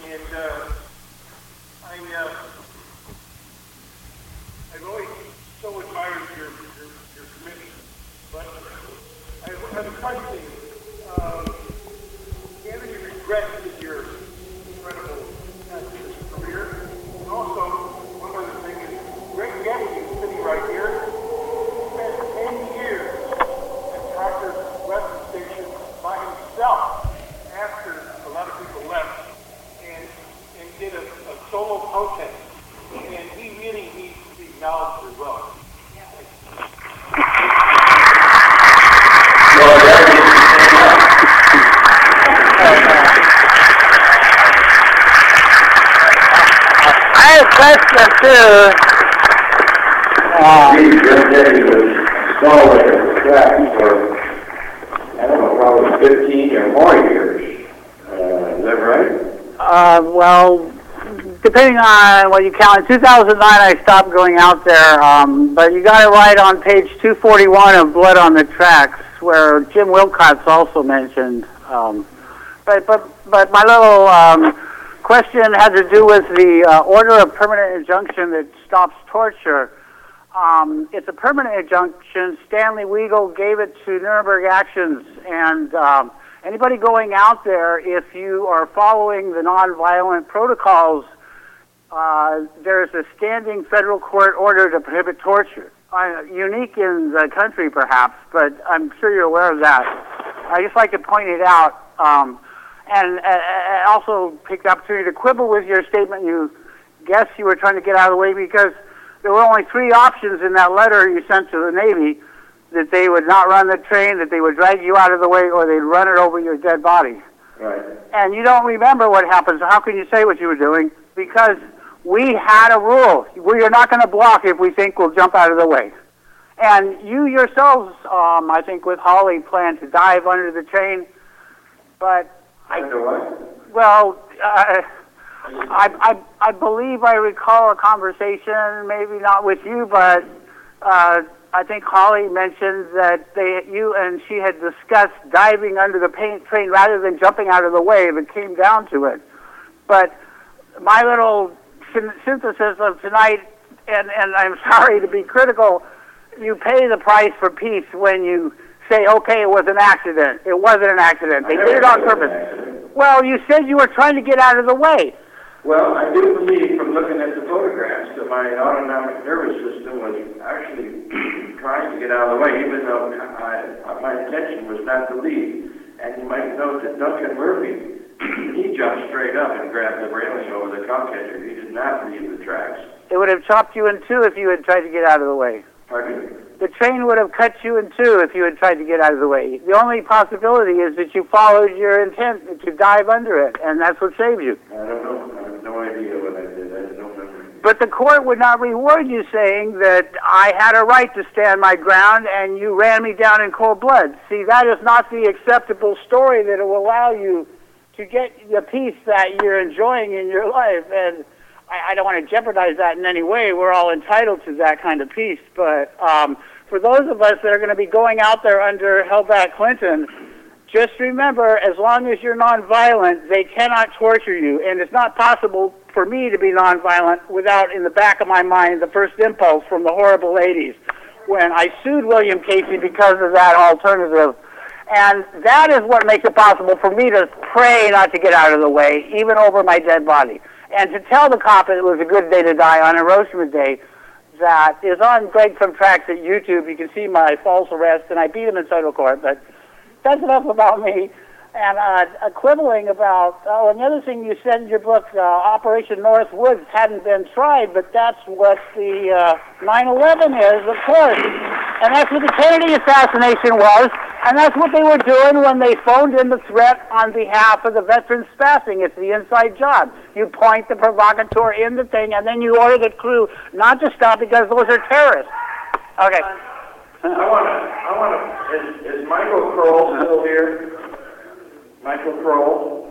And I've always so admired your commitment. But I have a question. Do you have any regrets in your incredible activist career? And also, one other thing is, Greg Getty is sitting right here. He spent 10 years at Packard's weapon station by himself after a lot of people left and did a solo protest. And he really needs to be acknowledged as well. I have a question too. Greg Getty was stalling the track for, I don't know, probably 15 or more years. Is that right? Well, depending on what you count, in 2009 I stopped going out there, but you got it right on page 241 of Blood on the Tracks, where Jim Wilcott's also mentioned. But my little question had to do with the order of permanent injunction that stops torture. It's a permanent injunction. Stanley Weigel gave it to Nuremberg Actions, and anybody going out there, if you are following the nonviolent protocols, there's a standing federal court order to prohibit torture. Unique in the country, perhaps, but I'm sure you're aware of that. I just like to point it out, and also take the opportunity to quibble with your statement. You guess you were trying to get out of the way because there were only 3 options in that letter you sent to the Navy: that they would not run the train, that they would drag you out of the way, or they'd run it over your dead body. Right. And you don't remember what happened, so how can you say what you were doing? Because we had a rule. We are not going to block if we think we'll jump out of the way. And you yourselves, I think with Holly, plan to dive under the train, but Under what? Well, I believe I recall a conversation, maybe not with you, but I think Holly mentioned that you and she had discussed diving under the train rather than jumping out of the way if it came down to it. But my little synthesis of tonight, and I'm sorry to be critical, you pay the price for peace when you say, okay, it was an accident. It wasn't an accident. They did it on purpose. Well, you said you were trying to get out of the way. Well, I do believe from looking at the photographs that my autonomic nervous system was actually trying to get out of the way, even though my intention was not to leave. And you might note that Duncan Murphy, he jumped straight up and grabbed the railing over the cow catcher. He did not leave the tracks. It would have chopped you in two if you had tried to get out of the way. Pardon? The train would have cut you in two if you had tried to get out of the way. The only possibility is that you followed your intent to dive under it, and that's what saved you. I don't know. I have no idea what I did. I have no memory. But the court would not reward you saying that I had a right to stand my ground and you ran me down in cold blood. See, that is not the acceptable story that will allow you to get the peace that you're enjoying in your life. And I don't want to jeopardize that in any way. We're all entitled to that kind of peace. But for those of us that are going to be going out there under Hellback Clinton, just remember, as long as you're nonviolent, they cannot torture you. And it's not possible for me to be nonviolent without, in the back of my mind, the first impulse from the horrible 80s when I sued William Casey because of that alternative. And that is what makes it possible for me to pray not to get out of the way, even over my dead body. And to tell the cop it was a good day to die on Hiroshima Day, that is on Greg from Tracks at YouTube. You can see my false arrest, and I beat him in federal court. But that's enough about me. And quibbling about, another thing you said in your book, Operation North Woods hadn't been tried, but that's what the 9/11 is, of course. And that's what the Kennedy assassination was, and that's what they were doing when they phoned in the threat on behalf of the veterans staffing. It's the inside job. You point the provocateur in the thing, and then you order the crew not to stop because those are terrorists. Okay. I want to, is Michael Kroll still here? Michael Kroll.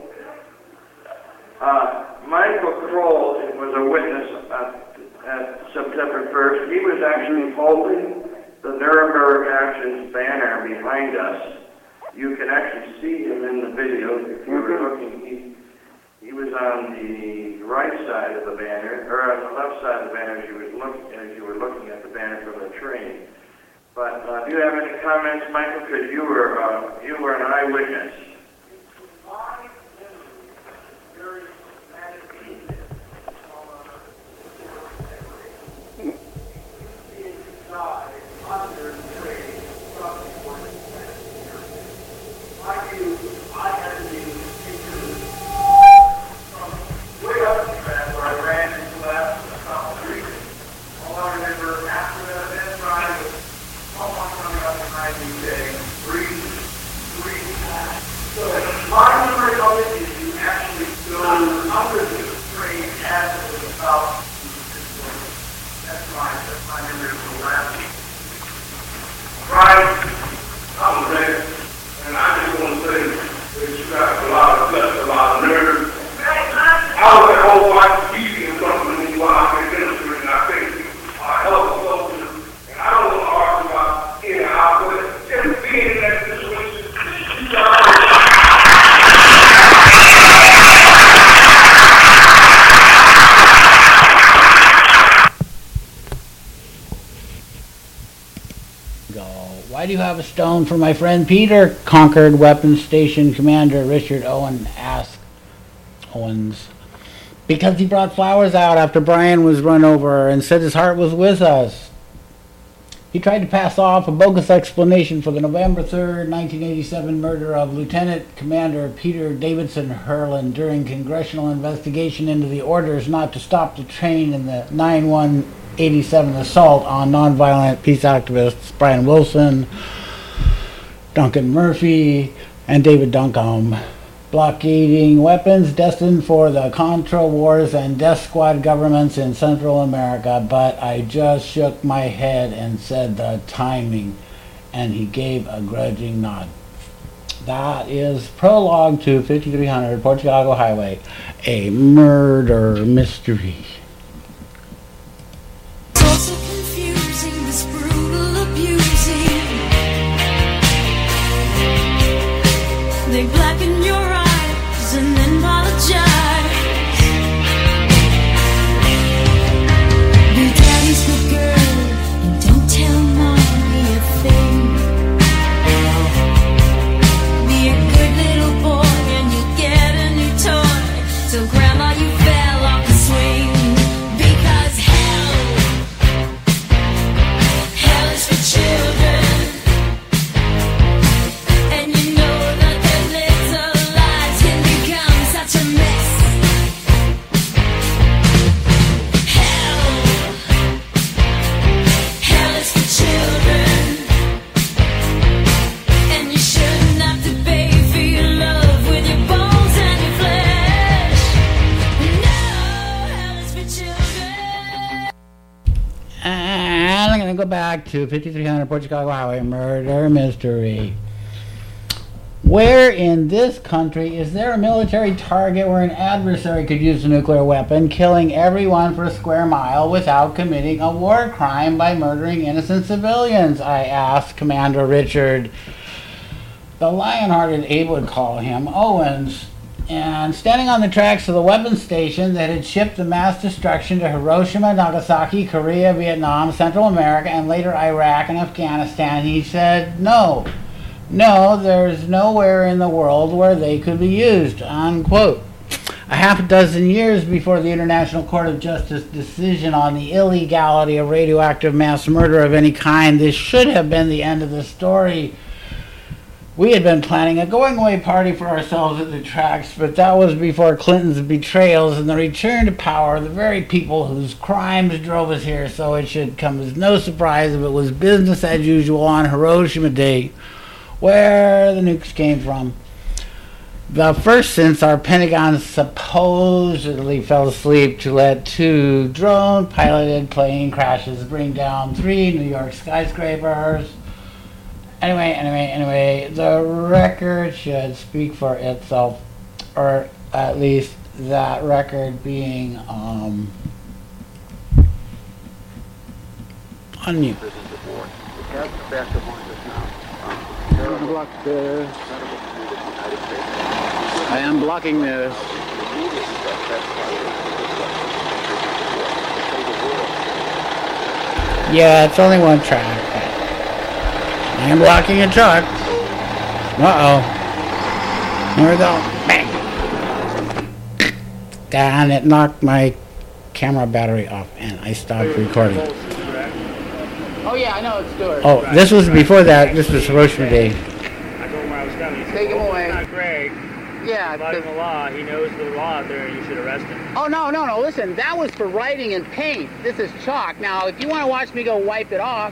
Michael Kroll was a witness at September 1st. He was actually holding the Nuremberg Actions banner behind us. You can actually see him in the video. If you were looking, he he was on the right side of the banner, or on the left side of the banner as you were looking at the banner from the train. But do you have any comments, Michael? Because you were an eyewitness. Why do you have a stone for my friend Peter? Concord Weapons Station Commander Richard Owen asked Owens. Because he brought flowers out after Brian was run over and said his heart was with us. He tried to pass off a bogus explanation for the November 3rd, 1987 murder of Lieutenant Commander Peter Davidson Hurlin during congressional investigation into the orders not to stop the train in the 9/1/87 assault on nonviolent peace activists Brian Wilson, Duncan Murphy, and David Duncombe, blockading weapons destined for the Contra Wars and Death Squad governments in Central America. But I just shook my head and said the timing, and he gave a grudging nod. That is prologue to 5300 Port Chicago Highway, a murder mystery. So confusing, this brutal abusing. They blacken your eyes and then apologize. Be daddy's good girl and don't tell mommy a thing. Be a good little boy and you get a new toy. So grandma, you fell off the swing. Because hell is for children, and you know that their little lives can become such a mess. Hell is for children, and you shouldn't have to pay for your love with your bones and your flesh. No, hell is for children. And I'm going to go back to 5300 Port Chicago Highway, murder mystery. Where in this country is there a military target where an adversary could use a nuclear weapon, killing everyone for a square mile without committing a war crime by murdering innocent civilians? I asked Commander Richard. The lion-hearted Abe would call him Owens. And standing on the tracks of the weapons station that had shipped the mass destruction to Hiroshima, Nagasaki, Korea, Vietnam, Central America, and later Iraq and Afghanistan, he said, no, there's nowhere in the world where they could be used, unquote. A half a dozen years before the International Court of Justice decision on the illegality of radioactive mass murder of any kind, this should have been the end of the story. We had been planning a going-away party for ourselves at the tracks, but that was before Clinton's betrayals and the return to power of the very people whose crimes drove us here, so it should come as no surprise if it was business as usual on Hiroshima Day, where the nukes came from. The first since our Pentagon supposedly fell asleep to let 2 drone-piloted plane crashes bring down 3 New York skyscrapers. Anyway, the record should speak for itself, or at least that record being on mute. This is the board. The cast basketball is now. Block this. I am blocking this. That's why it's Yeah, it's only one track. I am blocking a truck. Uh-oh. There we go. Bang. And it knocked my camera battery off, and I stopped recording. Oh yeah, I know it's Stuart. Oh, this was before that. This was Hiroshima Day. I told him where I was coming. He said, Take him "Well, away." it's not Greg. Yeah. Violating the law. He knows the law out there, and you should arrest him. Oh no. Listen, that was for writing and paint. This is chalk. Now, if you want to watch me go wipe it off,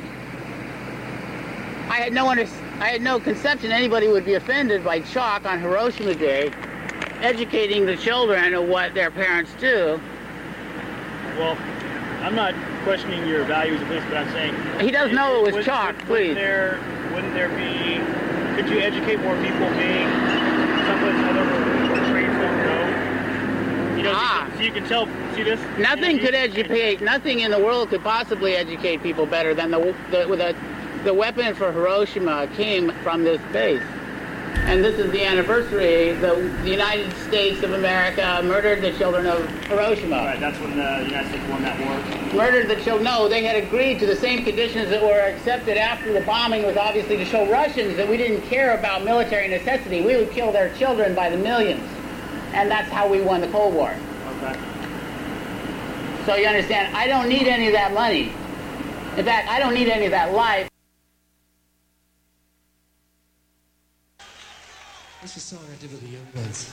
I had no conception anybody would be offended by chalk on Hiroshima Day, educating the children of what their parents do. Well, I'm not questioning your values of this, but I'm saying... He does know it was chalk, please. Wouldn't there be... Could you educate more people being someplace other where trains don't go? You know, so you can tell... See this? Nothing could educate, nothing in the world could possibly educate people better than the weapon for Hiroshima came from this base. And this is the anniversary. The United States of America murdered the children of Hiroshima. Right, that's when the United States won that war. Murdered the children. No, they had agreed to the same conditions that were accepted after the bombing, was obviously to show Russians that we didn't care about military necessity. We would kill their children by the millions. And that's how we won the Cold War. Okay. So you understand, I don't need any of that money. In fact, I don't need any of that life. This is a song I did with the Young Guns.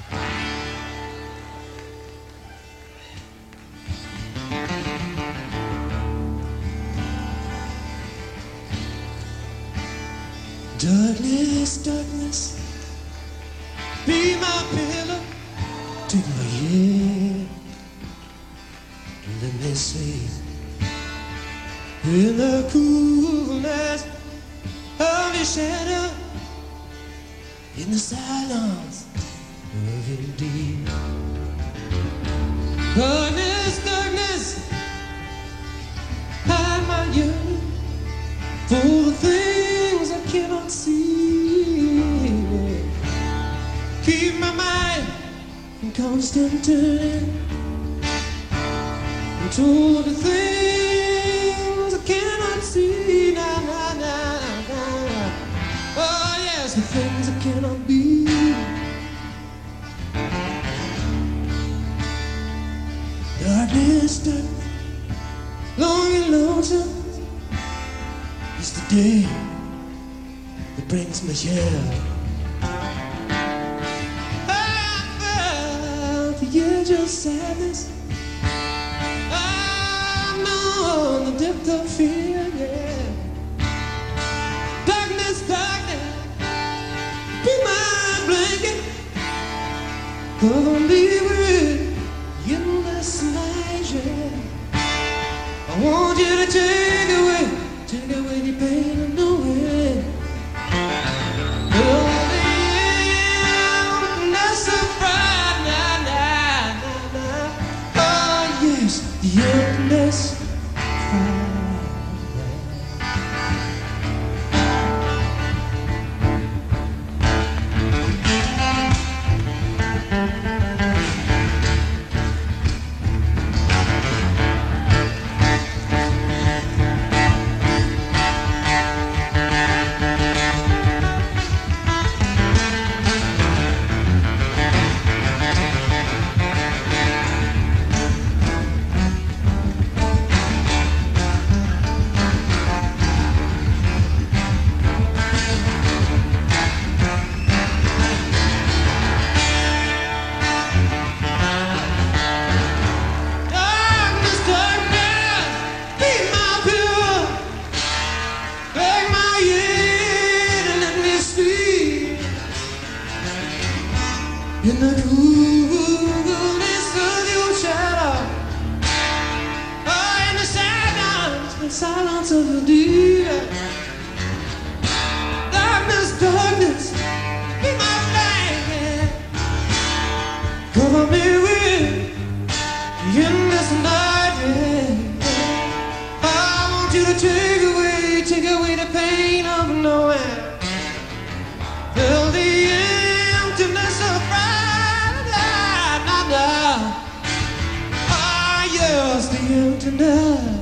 Darkness, darkness, be my pillow, take my hand, let me sleep in the coolness of your shadow. In the silence of your deep. Darkness, darkness, hide my yearning for the things I cannot see. Keep my mind in constant turning into the things I cannot see. Nah, nah, nah, nah. Oh yes, the things I cannot be. Darkness, darkness, long and lonesome is the day that brings me here. I felt the edge of sadness. I know the depth of fear, yeah. Darkness, darkness, be my blanket. Cover me with endless night, yeah. I want you to take away the pain I know it. Only emptiness of pride, nah, nah, nah, nah. Oh yes, the emptiness of pride. emptiness.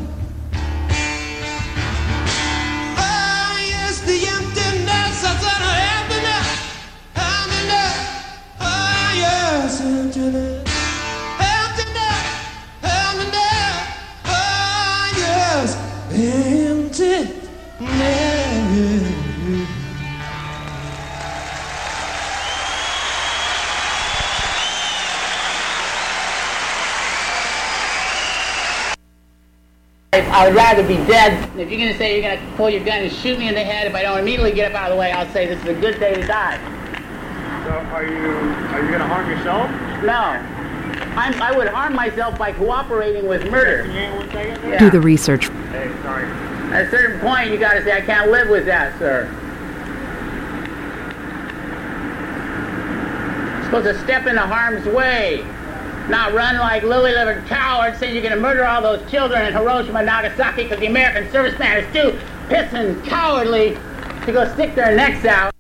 Oh, yes, the emptiness. I said emptiness, emptiness. Oh, yes, emptiness, emptiness, emptiness. Oh, yes, emptiness. I would rather be dead. If you're going to say you're going to pull your gun and shoot me in the head, if I don't immediately get up out of the way, I'll say this is a good day to die. So are you going to harm yourself? No. I would harm myself by cooperating with murder. Can you hang on 1 second? Yeah. Do the research. Hey, sorry. At a certain point, you got to say, I can't live with that, sir. You're supposed to step into harm's way. Not run like lily-livered cowards saying you're going to murder all those children in Hiroshima and Nagasaki because the American serviceman is too pissing cowardly to go stick their necks out.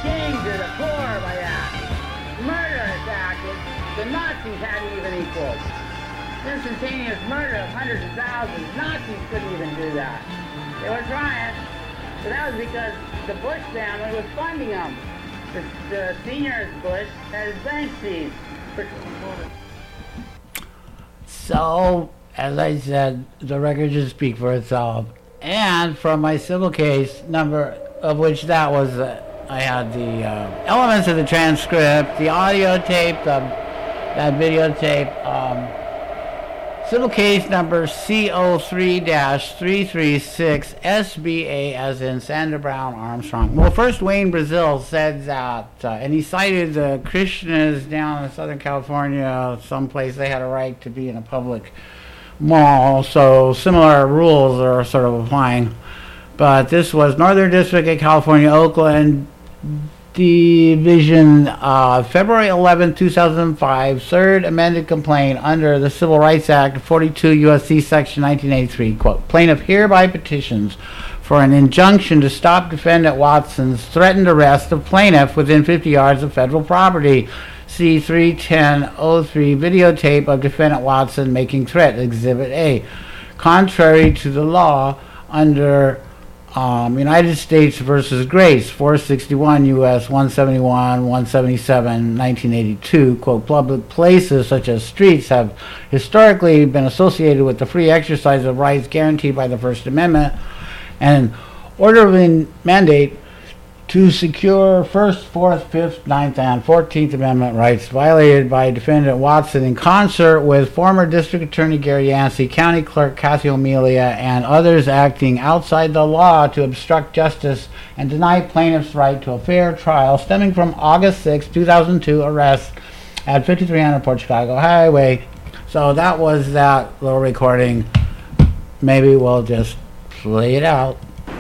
king to the core by that. Murderous act that the Nazis hadn't even equaled. Instantaneous murder of hundreds of thousands. Nazis couldn't even do that. They were trying, but that was because the Bush family was funding them. The senior Bush had his bank seized. So, as I said, the record should speak for itself. And from my civil case, number of which that was, I had the elements of the transcript, the audio tape, that videotape, civil case number CO3-336 SBA, as in Sandra Brown Armstrong. Well, first Wayne Brazil said that, and he cited the Krishnas down in Southern California, someplace they had a right to be in a public mall, so similar rules are sort of applying. But this was Northern District of California, Oakland Division, February 11, 2005, third amended complaint under the Civil Rights Act, 42 U.S.C. Section 1983. Quote, plaintiff hereby petitions for an injunction to stop defendant Watson's threatened arrest of plaintiff within 50 yards of federal property. See 31003 videotape of defendant Watson making threat, Exhibit A. Contrary to the law under United States versus Grace, 461 U.S. 171, 177, 1982, quote, public places such as streets have historically been associated with the free exercise of rights guaranteed by the First Amendment, and orderly mandate to secure First, Fourth, Fifth, Ninth, and 14th Amendment rights violated by defendant Watson in concert with former District Attorney Gary Yancey, County Clerk Kathy O'Melia, and others acting outside the law to obstruct justice and deny plaintiffs' right to a fair trial stemming from August 6, 2002 arrest at 5300 Port Chicago Highway. So that was that little recording. Maybe we'll just play it out.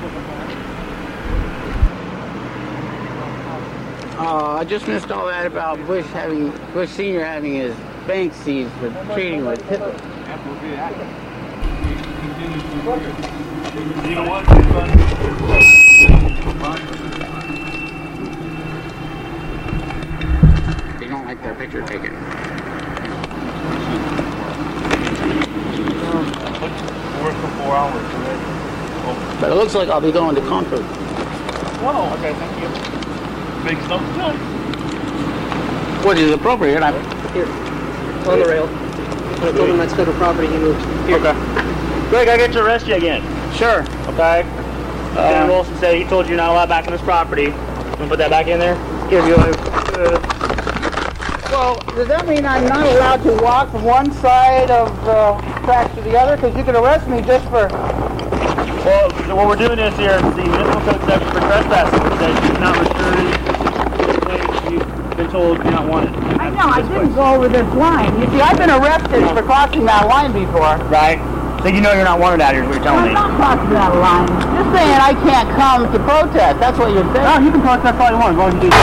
I just missed all that about Bush Senior having his bank seized for trading with Hitler. They don't like their picture taken. Work for 4 hours. But it looks like I'll be going to Concord. Oh, okay, thank you. Big stuff done. What is appropriate? I'm Here, on the rail. When I told him that's federal property, he moved. Here. Okay. Greg, I get to arrest you again. sure. Okay? Dan Wilson said he told you you're not allowed back on his property. Want to put that back in there? Give you a... Well, does that mean I'm not allowed to walk from one side of the tracks to the other? Because you could arrest me just for... Well, what we're doing is here, the municipal code section for trespassing says you cannot return you've been told you're not wanted. I know, I didn't go over this line. You see, I've been arrested for crossing that line before. Right? So you know you're not wanted out here is what you're telling I'm me. not crossing that line. Just saying I can't come to protest. That's what you're saying. No, you can protest all you want as long as you do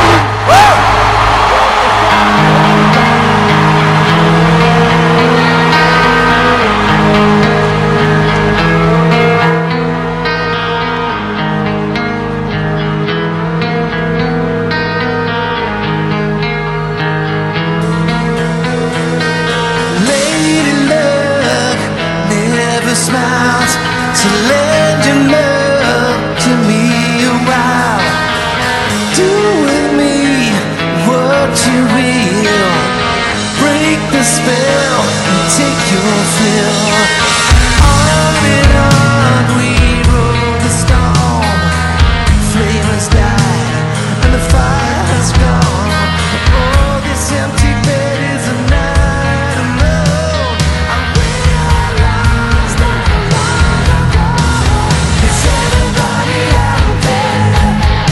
Lady luck never smiles, so lend your love to me a while. Do with me what you will. Break the spell and take your fill. On and on we rode the storm. Flame has died and the fire has gone. Oh, this empty bed is a night alone. I realized that long ago. Is everybody out there?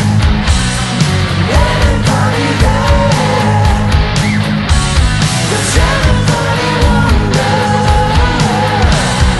Everybody there? Does everybody wonder?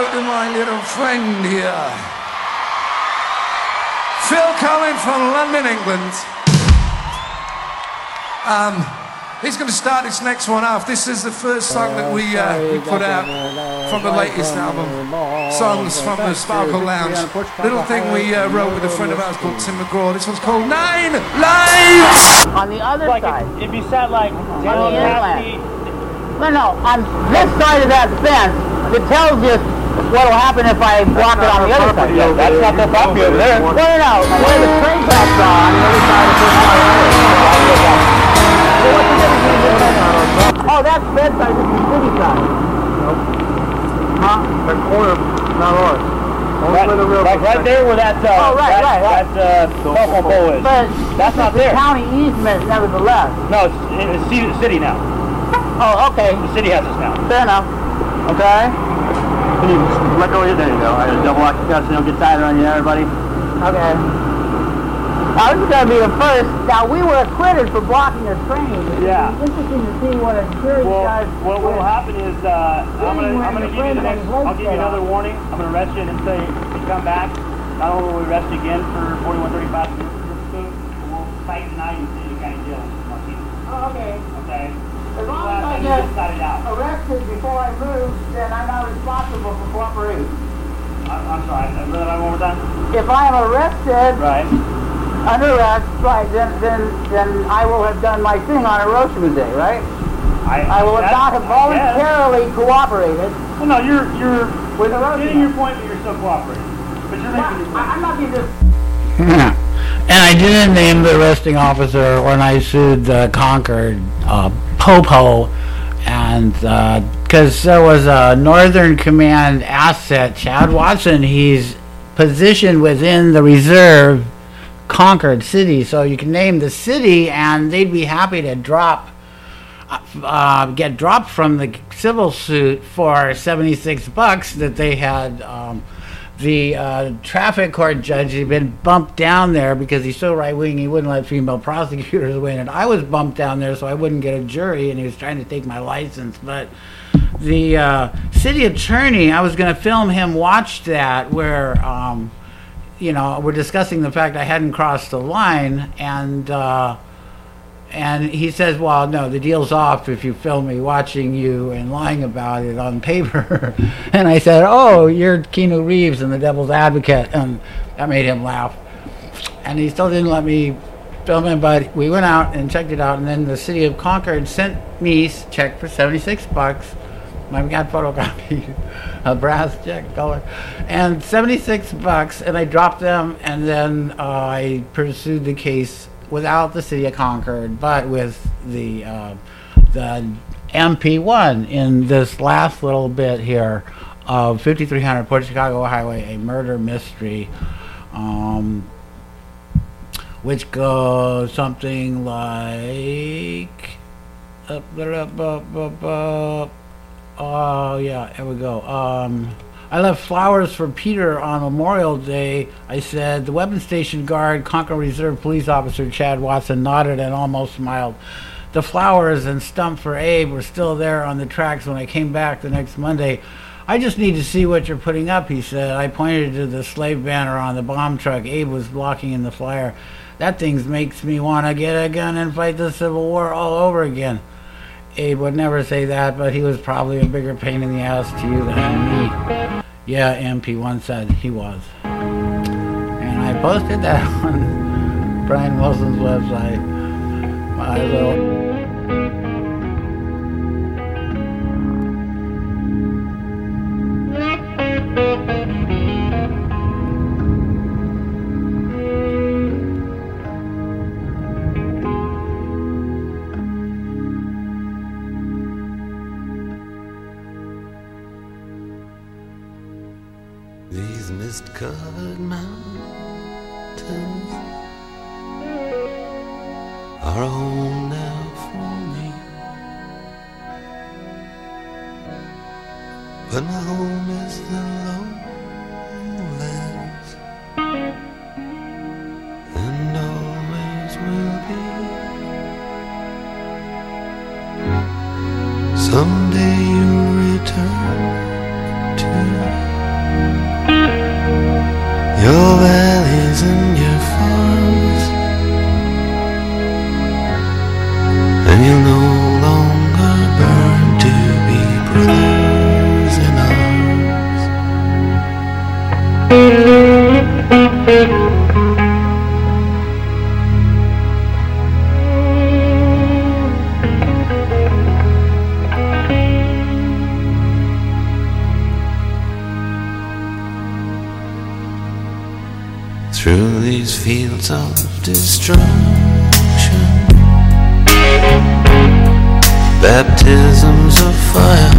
out to my little friend here. Phil Collins from London, England. He's going to start this next one off. This is the first song that we put out from the latest album, Songs from the Sparkle Lounge. Little thing we wrote with a friend of ours called Tim McGraw. This one's called 9 Lives! On the other side. If you sat like down past the... No, on this side of that fence, it tells you what will happen if I block it on the other side. Yeah, that's not the property over there. No. Where the train tracks are on the other side of this side. So what's the difference between this side? Oh, that's bedside. This is the city side. Nope. Huh? The corner, not ours. Only where the railroad Like right there where that that telephone pole is. But That's not it's there. a county easement, nevertheless. No, it's city now. Oh, okay. The city has this now. Fair enough. Okay. Let go of your, there you go. I had a double occupancy, don't get tired on you, everybody. Okay. Now, this is going to be the first. Now, we were acquitted for blocking the train. Yeah. It's interesting to see what a jury does. What will happen is I'm gonna give you the next. I'll give you another warning. I'm gonna arrest you and say if you come back, not only will we arrest you again for 4135, we'll cite tonight and see you kind of jail. Oh, okay. Okay. As long as I You get just got it out. arrested before I move, then I'm not responsible for cooperation. I'm sorry. I read that one more time. If I am arrested, Right. under arrest, right, then I will have done my thing on Hiroshima Day, right? I will have not have voluntarily cooperated Well, no, you're with getting Hiroshima. your point that you're still cooperating, but you're making your point. I'm not being just... And I didn't name the arresting officer when I sued Concord, Popo, and because there was a Northern Command asset, Chad Watson. He's positioned within the reserve Concord City, so you can name the city, and they'd be happy to get dropped from the civil suit for $76 that they had. The traffic court judge had been bumped down there because he's so right-wing he wouldn't let female prosecutors win, and I was bumped down there so I wouldn't get a jury, and he was trying to take my license. But the city attorney, I was going to film him watch that where we're discussing the fact I hadn't crossed the line, and he says, well, no, the deal's off if you film me watching you and lying about it on paper. And I said, oh, you're Keanu Reeves in The Devil's Advocate. And that made him laugh. And he still didn't let me film him, but we went out and checked it out. And then the city of Concord sent me a check for $76. My got photocopy, a brass check color, and $76. And I dropped them, and then I pursued the case without the city of Concord, but with the MP1 in this last little bit here of 5300 Port Chicago Highway, a murder mystery, which goes something like oh yeah, here we go. I left flowers for Peter on Memorial Day. I said, the weapons station guard, Concord Reserve Police Officer Chad Watson nodded and almost smiled. The flowers and stump for Abe were still there on the tracks when I came back the next Monday. I just need to see what you're putting up, he said. I pointed to the slave banner on the bomb truck Abe was blocking in the flyer. That thing makes me want to get a gun and fight the Civil War all over again. Abe would never say that, but he was probably a bigger pain in the ass to you than me. Yeah, MP1 said he was. And I posted that on Brian Wilson's website. My little... These mist-covered mountains are home now for me, but my home is the lowlands, and always will be. Someday you'll return to your valleys and your farms, and you'll no longer burn to be brothers in arms. Through these fields of destruction, baptisms of fire,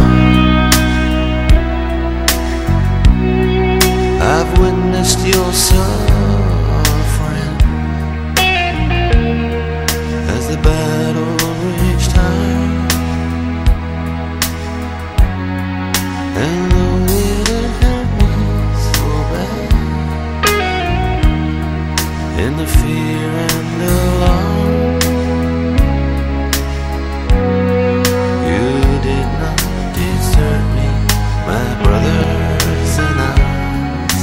I've witnessed your suffering as the battle raged high, and though it hurt me so bad, in the fear and alarm, you did not desert me, my brothers in arms.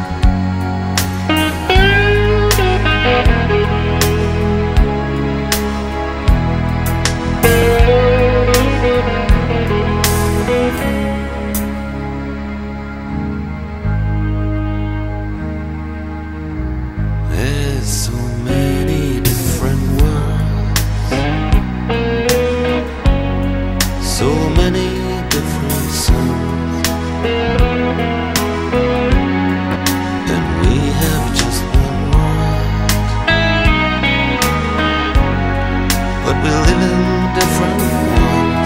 There's so many different worlds, so many different suns, and we have just one world, but we live in different ones.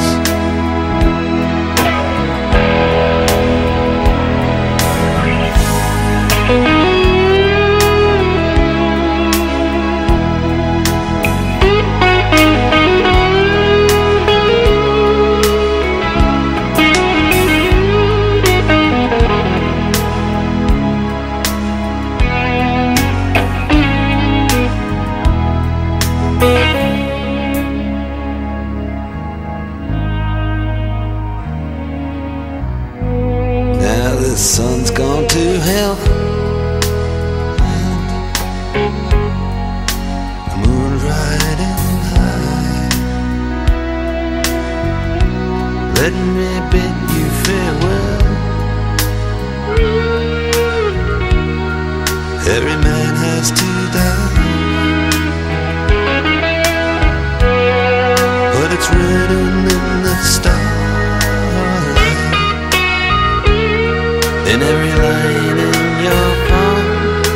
Now the sun's gone to hell, and the moon's riding high. Let me bid you farewell. Every man has to die, but it's written in the stars. In every line in your palm,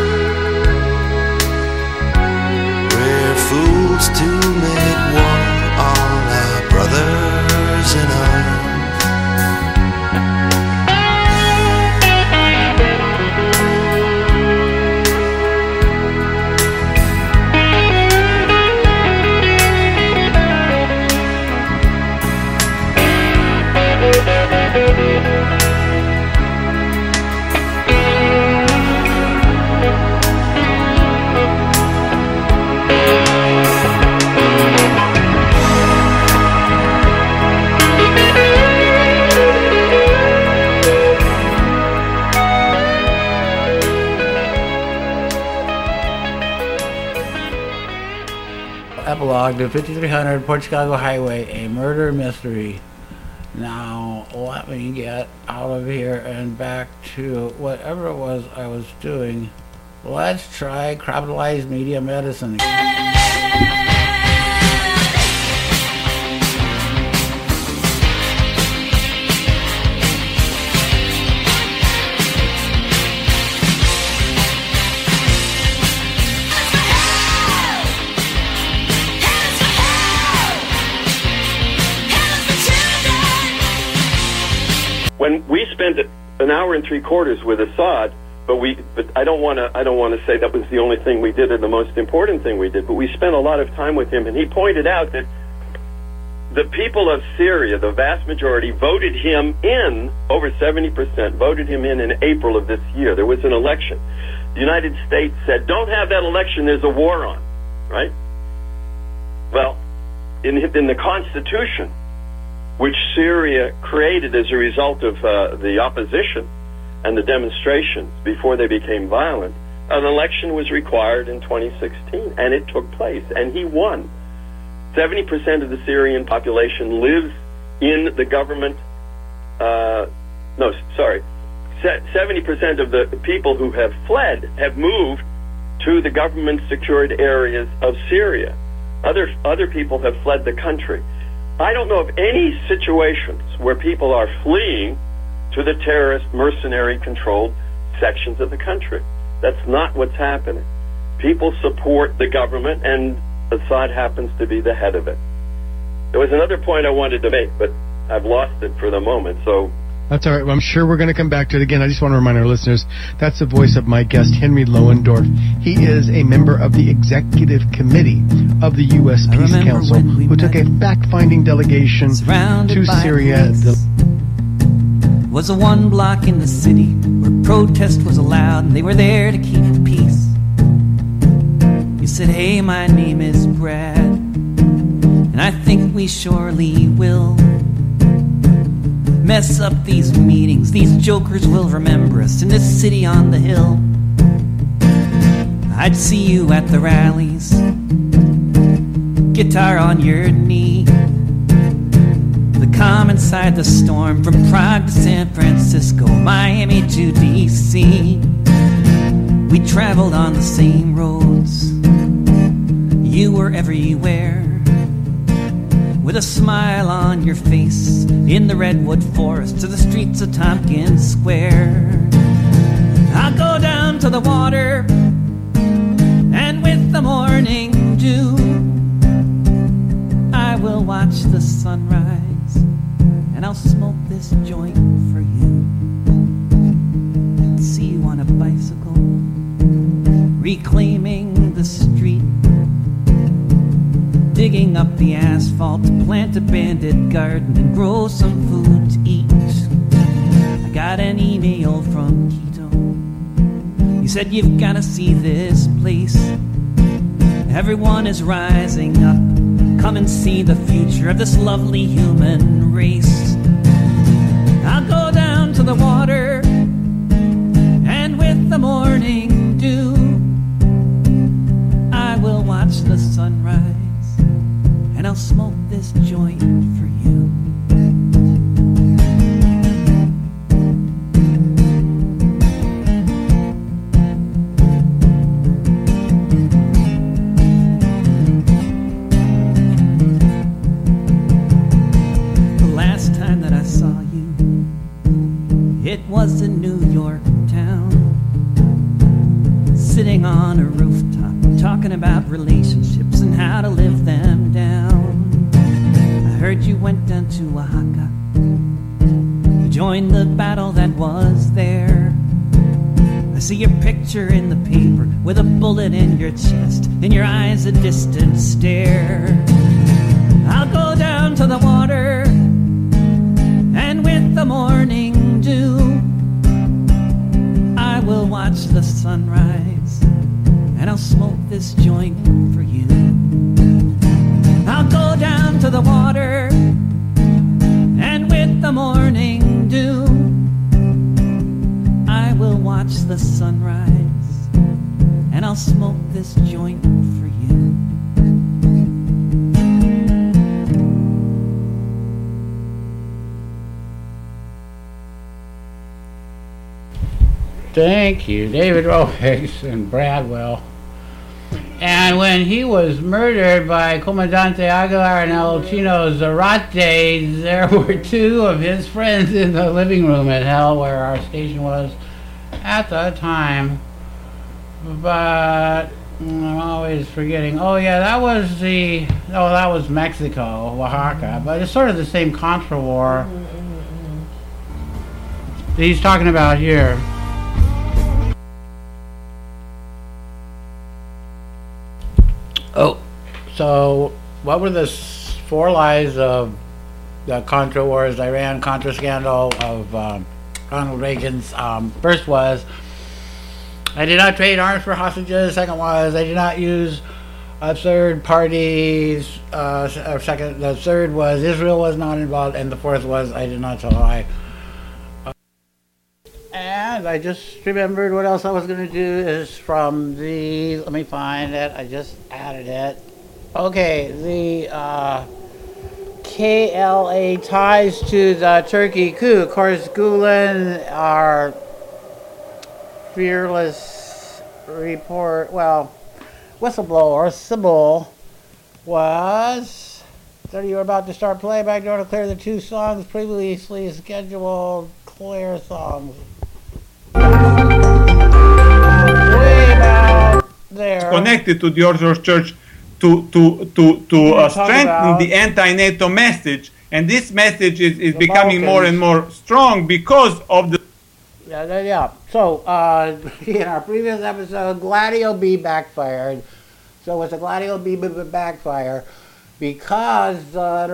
we're fools to make war on our brothers in arms. Epilogue to 5300 Port Chicago Highway, a murder mystery. Now, let me get out of here and back to whatever it was I was doing. Let's try crocodilized media medicine. When we spent an hour and 3/4 with Assad, but I don't want to say that was the only thing we did or the most important thing we did, but we spent a lot of time with him, and he pointed out that the people of Syria, the vast majority, voted him in, over 70%, voted him in April of this year. There was an election. The United States said, don't have that election, there's a war on, right? Well, in the Constitution, which Syria created as a result of the opposition, and the demonstrations before they became violent, an election was required in 2016, and it took place, and he won. 70% of the Syrian population lives in the government. 70% of the people who have fled have moved to the government-secured areas of Syria. Other people have fled the country. I don't know of any situations where people are fleeing to the terrorist, mercenary-controlled sections of the country. That's not what's happening. People support the government, and Assad happens to be the head of it. There was another point I wanted to make, but I've lost it for the moment, so... That's all right. Well, I'm sure we're going to come back to it again. I just want to remind our listeners, that's the voice of my guest, Henry Lohendorf. He is a member of the Executive Committee of the U.S. Peace Council, who took a fact-finding delegation to Syria. Was a one block in the city where protest was allowed, and they were there to keep the peace. You said, hey, my name is Brad, and I think we surely will mess up these meetings. These jokers will remember us in this city on the hill. I'd see you at the rallies, guitar on your knee. The calm inside the storm, from Prague to San Francisco, Miami to D.C. We traveled on the same roads. You were everywhere, with a smile on your face, in the redwood forest to the streets of Tompkins Square. I'll go down to the water, and with the morning dew, I will watch the sunrise, and I'll smoke this joint for you. See you on a bicycle, reclaiming the street, digging up the asphalt to plant a banded garden and grow some food to eat. I got an email from Quito. You said, you've got to see this place. Everyone is rising up. Come and see the future of this lovely human race. I'll go down to the water, and with the morning dew, I will watch the sunrise, and I'll smoke this joint for you. The last time that I saw you, it was in New York town, sitting on a rooftop, talking about relationships and how to live them down. I heard you went down to Oaxaca. You joined the battle that was there. I see your picture in the paper with a bullet in your chest, in your eyes a distant stare. I'll go down to the water, and with the morning dew, I will watch the sunrise, and I'll smoke this joint for you. I'll go down to the water, and with the morning dew, I will watch the sunrise, and I'll smoke this joint for you. Thank you, David Rohiggs and Bradwell. And when he was murdered by Comandante Aguilar and El Chino Zarate, there were two of his friends in the living room at Hell, where our station was at the time. But I'm always forgetting. Oh yeah, that was Mexico, Oaxaca. But it's sort of the same Contra War that he's talking about here. Oh, so what were the four lies of the Contra Wars, Iran-Contra scandal of Ronald Reagan's? First was, I did not trade arms for hostages. Second was, I did not use third parties. The third was, Israel was not involved. And the fourth was, I did not tell a lie. And second. I just remembered what else I was going to do is from the, let me find it. I just added it. Okay, the KLA ties to the Turkey coup. Of course, Gulen, our fearless whistleblower, Sybil, was... So you were about to start playback door to clear the two songs previously scheduled clear songs. Way about there. Connected to the Orthodox Church to strengthen the anti-NATO message, and this message is becoming more and more strong because of the... Yeah. So, in our previous episode, Gladio B backfired. So with the Gladio B backfire, because,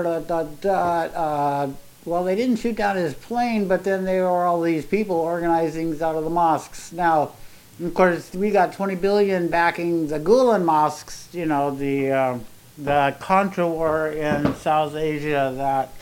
well, they didn't shoot down his plane, but then there were all these people organizing out of the mosques. Now, of course, we got 20 billion backing the Gulen mosques, you know, the Contra war in South Asia that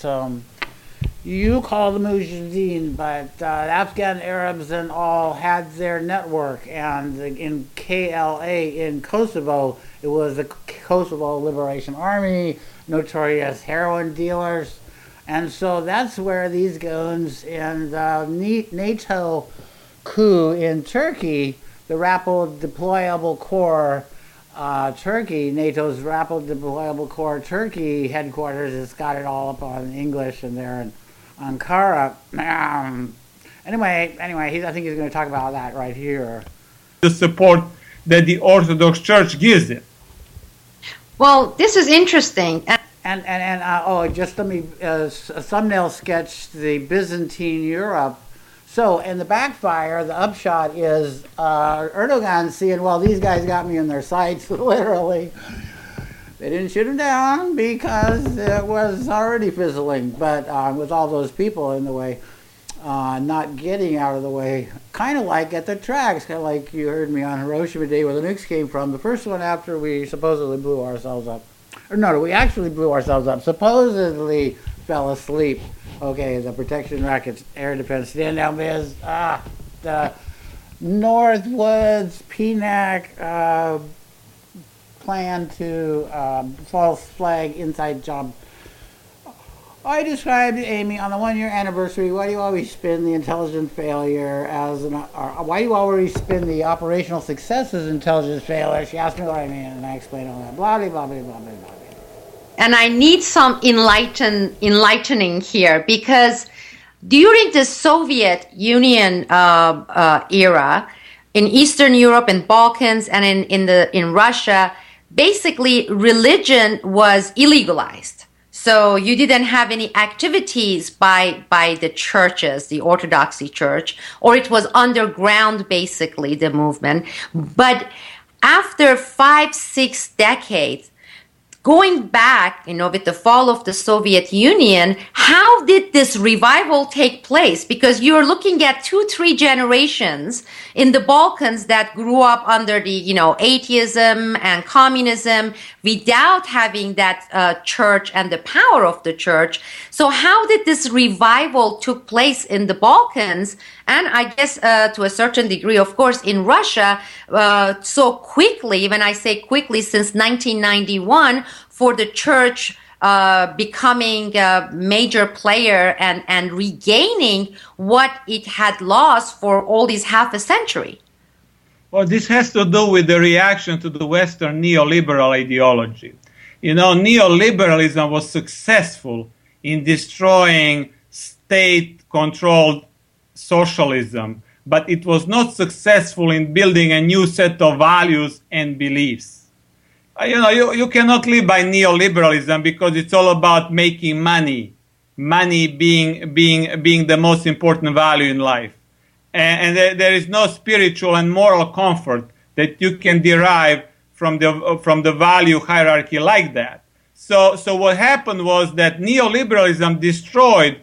you call the Mujahideen, but Afghan Arabs and all had their network, and in KLA in Kosovo, it was the Kosovo Liberation Army, notorious heroin dealers, and so that's where these goons in the NATO coup in Turkey, the Rapid Deployable Corps Turkey, NATO's Rapid Deployable Corps Turkey headquarters has got it all up on English, and they're in Ankara. Anyway, I think he's going to talk about that right here. The support that the Orthodox Church gives it. Well, this is interesting. Just let me a thumbnail sketch the Byzantine Europe. So, in the backfire, the upshot is Erdogan seeing, well, these guys got me in their sights, literally. They didn't shoot him down because it was already fizzling, but with all those people in the way, not getting out of the way, kind of like at the tracks, kind of like you heard me on Hiroshima Day where the nukes came from, the first one after we supposedly blew ourselves up. Or no, we actually blew ourselves up, supposedly fell asleep. Okay, the protection rackets, air defense, stand down biz, the Northwoods, PNAC, plan to false flag inside job. I described Amy on the 1-year anniversary. Why do you always spin the intelligent failure as why do you always spin the operational success as intelligent failure? She asked me what I mean, and I explained all that. Blah, blah, blah, blah, blah, blah. And I need some enlightening here, because during the Soviet Union era, in Eastern Europe and Balkans and in Russia, basically religion was illegalized. So you didn't have any activities by the churches, the Orthodoxy Church, or it was underground, basically, the movement. But after 5-6 decades, going back, with the fall of the Soviet Union, how did this revival take place? Because you're looking at 2-3 generations in the Balkans that grew up under the, atheism and communism without having that church and the power of the church. So how did this revival took place in the Balkans? And I guess to a certain degree, of course, in Russia, so quickly, when I say quickly, since 1991, for the church becoming a major player and regaining what it had lost for all these half a century? Well, this has to do with the reaction to the Western neoliberal ideology. Neoliberalism was successful in destroying state-controlled socialism, but it was not successful in building a new set of values and beliefs. You cannot live by neoliberalism because it's all about making money being the most important value in life. And there is no spiritual and moral comfort that you can derive from the value hierarchy like that. So what happened was that neoliberalism destroyed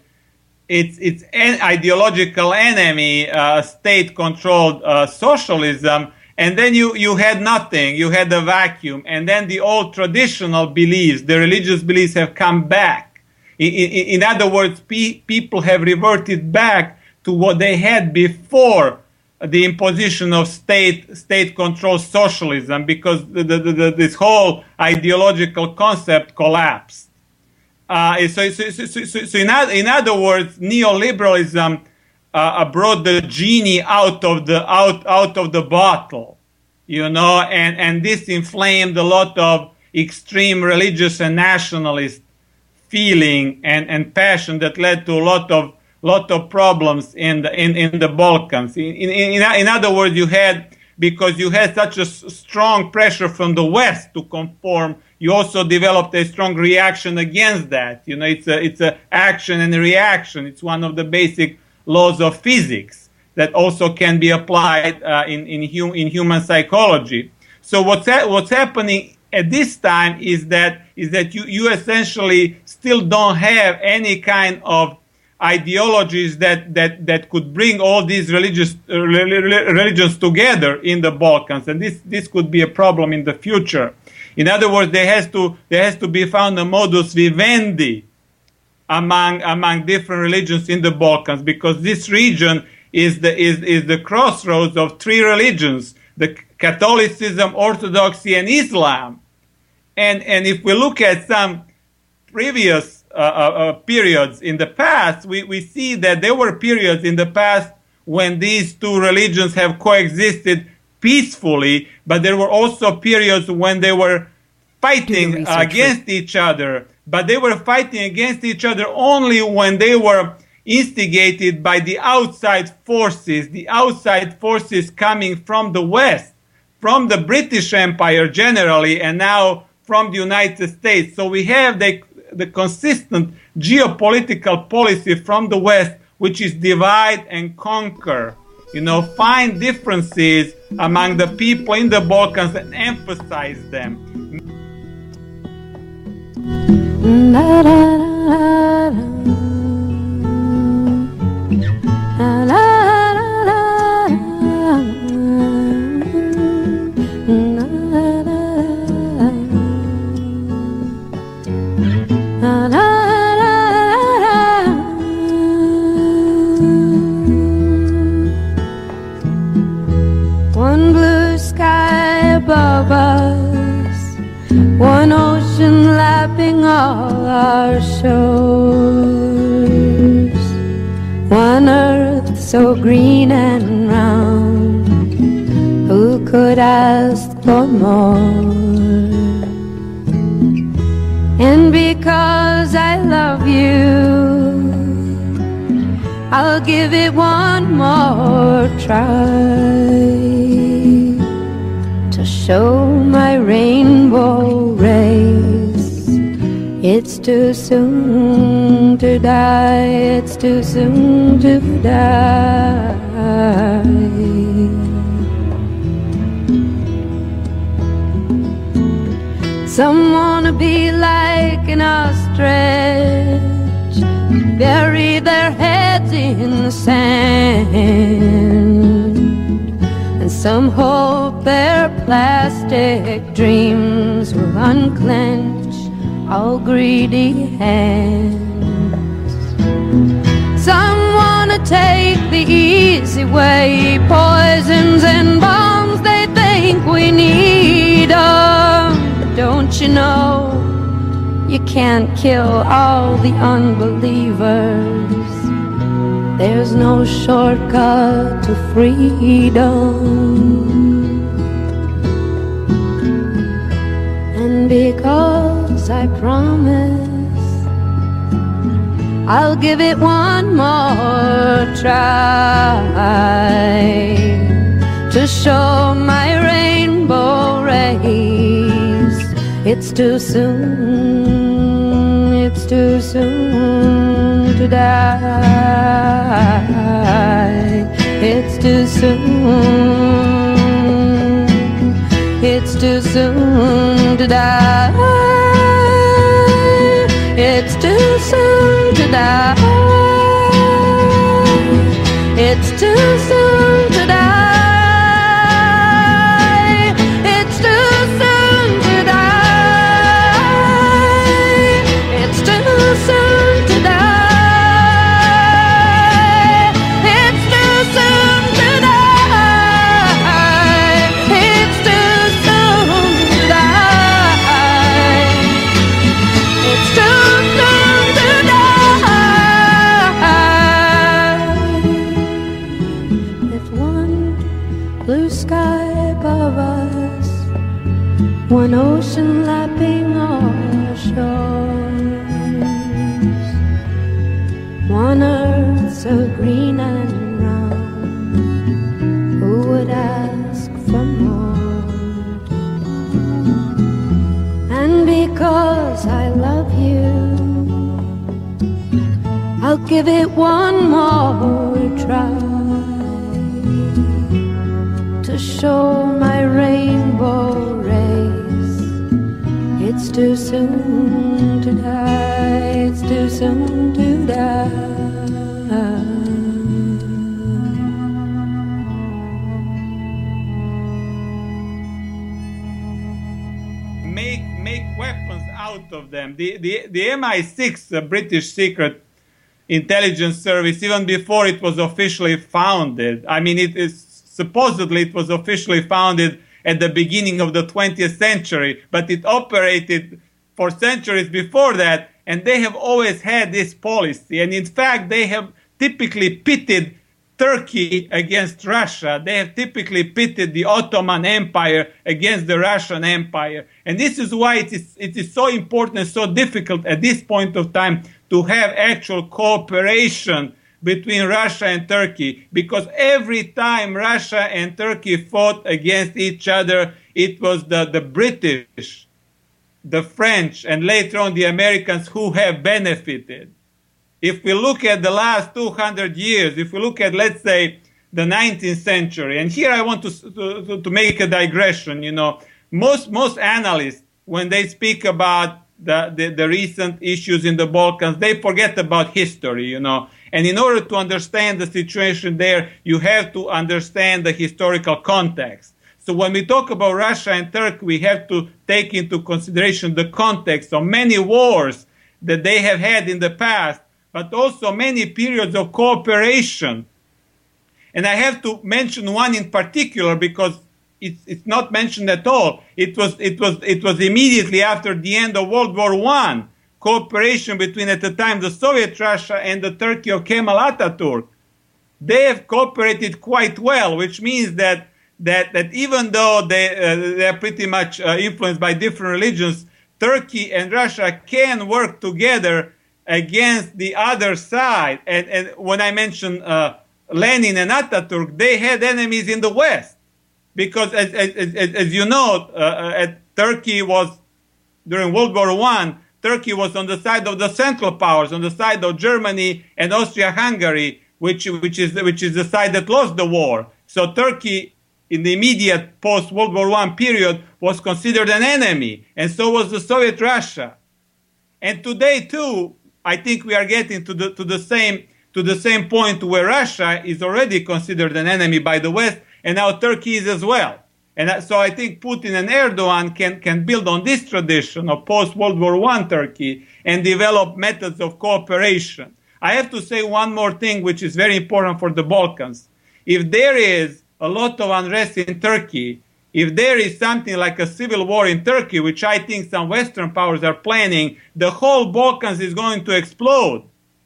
its ideological enemy, state-controlled socialism, and then you had nothing, you had a vacuum, and then the old traditional beliefs, the religious beliefs have come back. In other words, people have reverted back to what they had before the imposition of state-controlled socialism, because this whole ideological concept collapsed. So in other words, neoliberalism brought the genie out of the bottle, and this inflamed a lot of extreme religious and nationalist feeling and passion that led to a lot of problems in the Balkans. In other words, because you had such a strong pressure from the West to conform, you also developed a strong reaction against that. It's a action and a reaction. It's one of the basic laws of physics that also can be applied in human psychology. So what's happening at this time is that you essentially still don't have any kind of ideologies that could bring all these religions together in the Balkans, and this could be a problem in the future. In other words, there has to be found a modus vivendi among different religions in the Balkans, because this region is the crossroads of three religions: the Catholicism, Orthodoxy, and Islam. And if we look at some previous periods in the past, we see that there were periods in the past when these two religions have coexisted peacefully, but there were also periods when they were fighting against each other. But they were fighting against each other only when they were instigated by the outside forces coming from the West, from the British Empire generally, and now from the United States. So we have the consistent geopolitical policy from the West, which is divide and conquer. Find differences among the people in the Balkans and emphasize them. One blue sky above us, one ocean lapping all our shores, one earth so green and round, who could ask for more? And because I love you, I'll give it one more try to show my rainbow rays. It's too soon to die, it's too soon to die. Some wanna be like an ostrich, bury their heads in the sand, and some hope their plastic dreams will unclench all greedy hands. Some wanna take the easy way, poisons and bombs they think we need. Don't you know you can't kill all the unbelievers? There's no shortcut to freedom. And because I promise I'll give it one more try to show my rainbow rays. It's too soon, it's too soon to die. It's too soon, it's too soon to die. It's too soon to die. It's too soon to die. one ocean lapping our shores, one earth so green and round. Who would ask for more? And because I love you, I'll give it one more try to show my rainbow race. It's too soon to die, it's too soon to die. Make weapons out of them. The MI6, the British Secret Intelligence Service, even before it was officially founded, I mean, supposedly it was officially founded at the beginning of the 20th century, but it operated for centuries before that, and they have always had this policy. And in fact, they have typically pitted Turkey against Russia. They have typically pitted the Ottoman Empire against the Russian Empire. And this is why it is so important and so difficult at this point of time to have actual cooperation between Russia and Turkey, because every time Russia and Turkey fought against each other, it was the British, the French, and later on the Americans who have benefited. If we look at the last 200 years, if we look at, let's say, the 19th century, and here I want to make a digression, you know, most analysts, when they speak about the recent issues in the Balkans, they forget about history, you know. And in order to understand the situation there, you have to understand the historical context. So when we talk about Russia and Turkey, we have to take into consideration the context of many wars that they have had in the past, but also many periods of cooperation. And I have to mention one in particular because it's not mentioned at all. It was immediately after the end of World War I, cooperation between, at the time, the Soviet Russia and the Turkey of Kemal Atatürk. They have cooperated quite well, which means that even though they are pretty much influenced by different religions, Turkey and Russia can work together against the other side. And when I mention Lenin and Atatürk, they had enemies in the West. Because, as you know, Turkey was, during World War I, Turkey was on the side of the Central Powers, on the side of Germany and Austria-Hungary, which is the side that lost the war. So Turkey, in the immediate post-World War I period, was considered an enemy, and so was the Soviet Russia. And today, too, I think we are getting to the same point where Russia is already considered an enemy by the West, and now Turkey is as well. And so I think Putin and Erdogan can build on this tradition of post-World War I Turkey and develop methods of cooperation. I have to say one more thing, which is very important for the Balkans. If there is a lot of unrest in Turkey, if there is something like a civil war in Turkey, which I think some Western powers are planning, the whole Balkans is going to explode.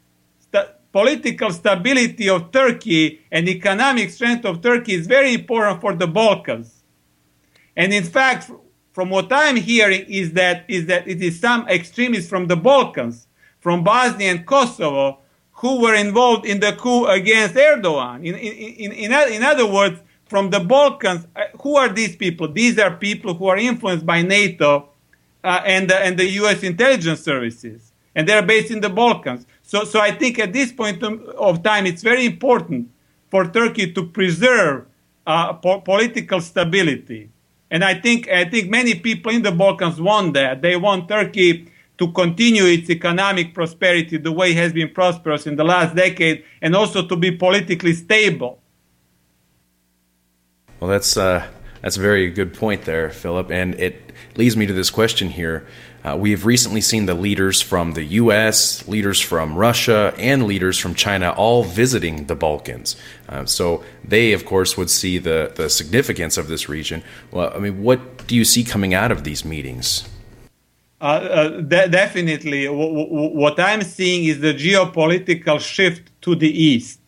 Political stability of Turkey and economic strength of Turkey is very important for the Balkans. And in fact, from what I'm hearing is that it is some extremists from the Balkans, from Bosnia and Kosovo, who were involved in the coup against Erdogan. In other words, from the Balkans, who are these people? These are people who are influenced by NATO and the U.S. intelligence services, and they're based in the Balkans. So I think at this point of time, it's very important for Turkey to preserve political stability. And I think many people in the Balkans want that. They want Turkey to continue its economic prosperity the way it has been prosperous in the last decade, and also to be politically stable. Well, that's a very good point there, Philip. And it leads me to this question here. We have recently seen the leaders from the U.S., leaders from Russia, and leaders from China all visiting the Balkans. So they, of course, would see the significance of this region. Well, I mean, what do you see coming out of these meetings? Definitely. What I'm seeing is the geopolitical shift to the east.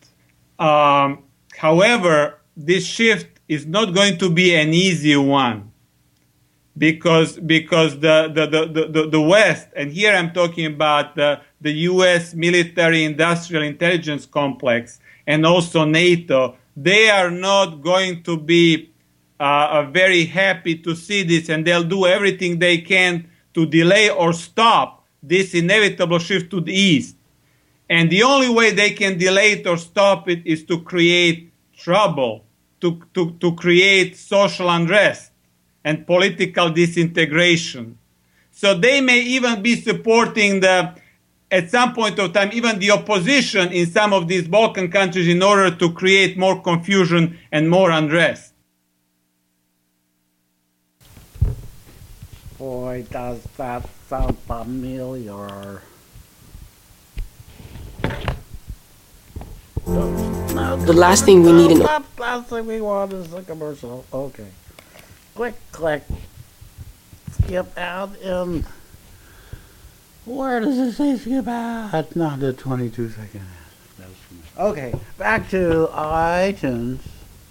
However, this shift is not going to be an easy one, because the West, and here I'm talking about the U.S. military industrial intelligence complex and also NATO, they are not going to be very happy to see this, and they'll do everything they can to delay or stop this inevitable shift to the east. And the only way they can delay it or stop it is to create trouble, to create social unrest and political disintegration. So they may even be supporting at some point of time, even the opposition in some of these Balkan countries in order to create more confusion and more unrest. Boy, does that sound familiar. The last thing we need in... Last thing we want is a commercial. Okay. Click. Skip out in... Where does it say skip out? Not the 22 second. Okay, back to iTunes.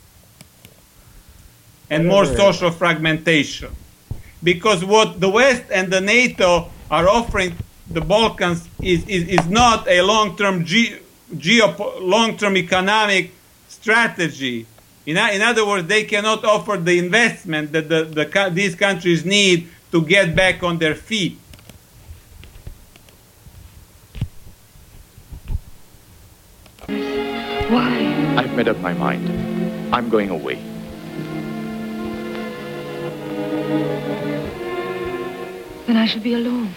And more social fragmentation. Because what the West and the NATO are offering the Balkans is not a long-term long-term economic strategy. In other words, they cannot offer the investment that these countries need to get back on their feet. Why? I've made up my mind. I'm going away. Then I shall be alone.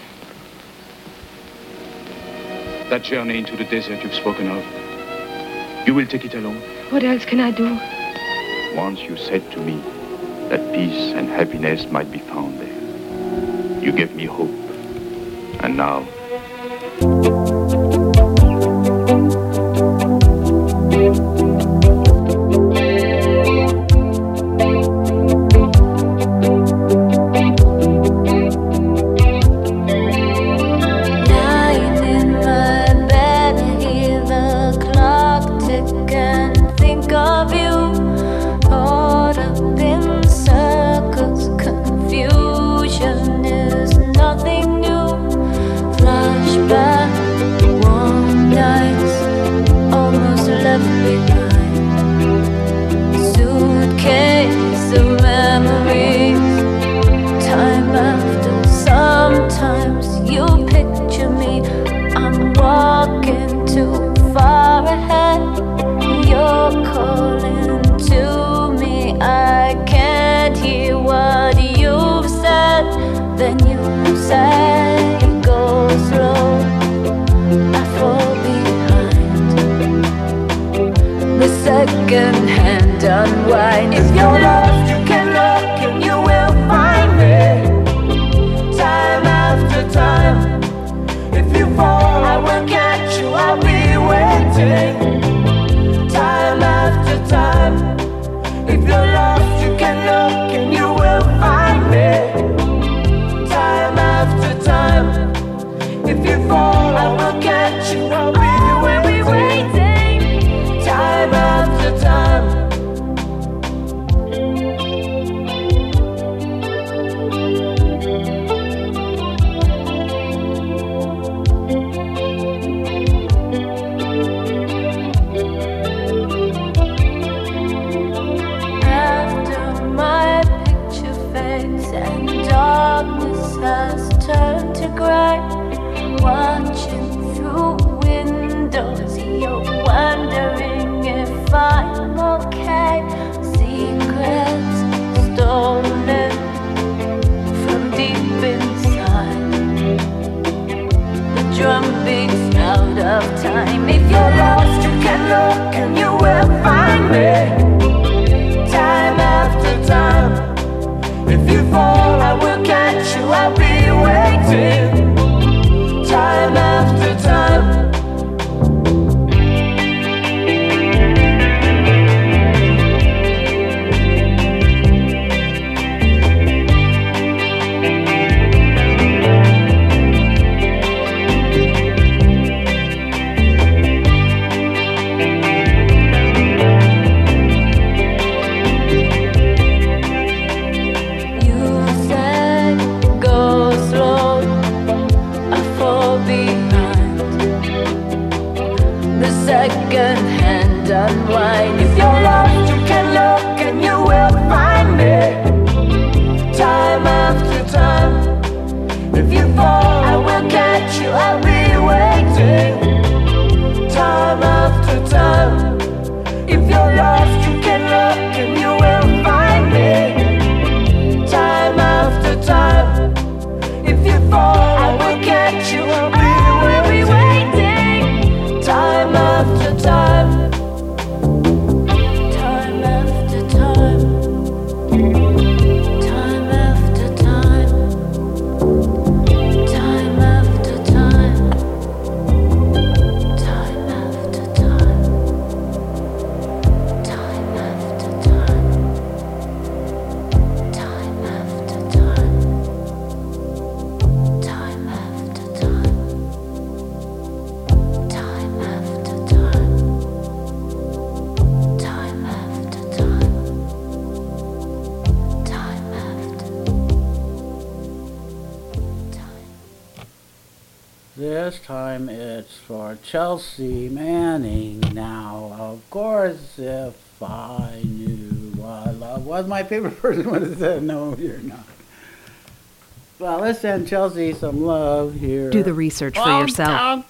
That journey into the desert you've spoken of, you will take it alone. What else can I do? Once you said to me that peace and happiness might be found there. You gave me hope. And now... Second-hand unwind. If you're lost, you can look and you will find me. Time after time. If you fall, I will catch you. I'll be waiting. Time after time. If you're lost, you can look and you will find me. Time after time. If you fall, I will catch you. I'll be waiting. Time after time. After my picture fades and darkness has turned to gray, watching through windows, you're wondering if I'm okay. Secrets stolen from deep inside. The drum beats out of time. If you're lost, you can look and you will find me. Time after time. If you fall, I will catch you. I'll be waiting. Time after time. second-hand unwind. If you're lost, you can look and you will find me. Time after time. If you fall, I will catch you. I'll be waiting. Time after time. If you're lost, you can look and you will find me. Time after time. If you fall, I will catch you. I'll be waiting. Time after time. Time after time. Time after time. Time after time. Time after time. Time after time. Time after time. Time after time. Time after time. Time after time. Time after. This time it's for Chelsea Manning. Now, of course, if I knew what love was, my favorite person would have said, no, you're not. Well, let's send Chelsea some love here. Do the research for yourself.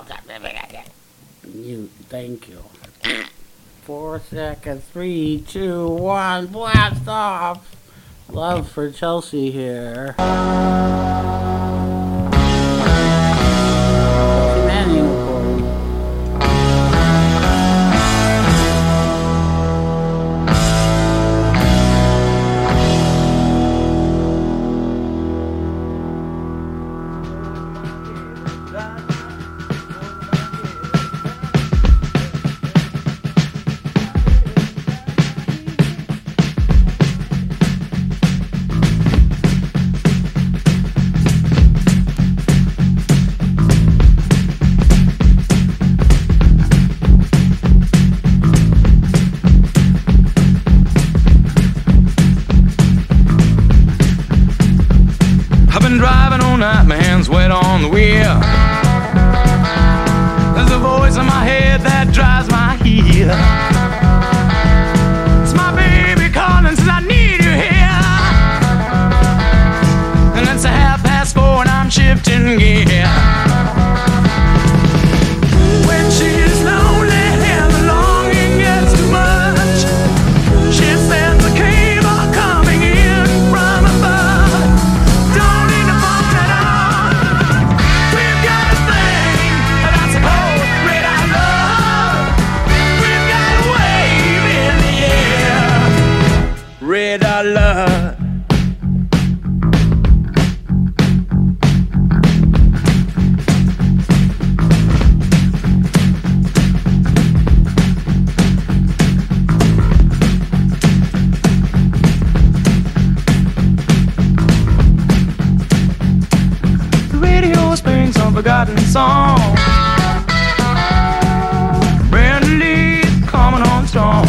You, thank you. 4 seconds, 3, 2, 1, blast off. Love for Chelsea here. Chelsea Manning, of course. I've been driving all night, my hands wet on the wheel. There's a voice in my head that drives my heel. It's my baby calling, says I need you here. And it's 4:30 and I'm shifting gear. When she's lonely and the longing gets too much, she sends a cable coming in from above. Don't need to phone at all. We've got a thing that I suppose red I love. We've got a wave in the air. Red I love. The radio playing some forgotten song. Brand Lee's coming on strong.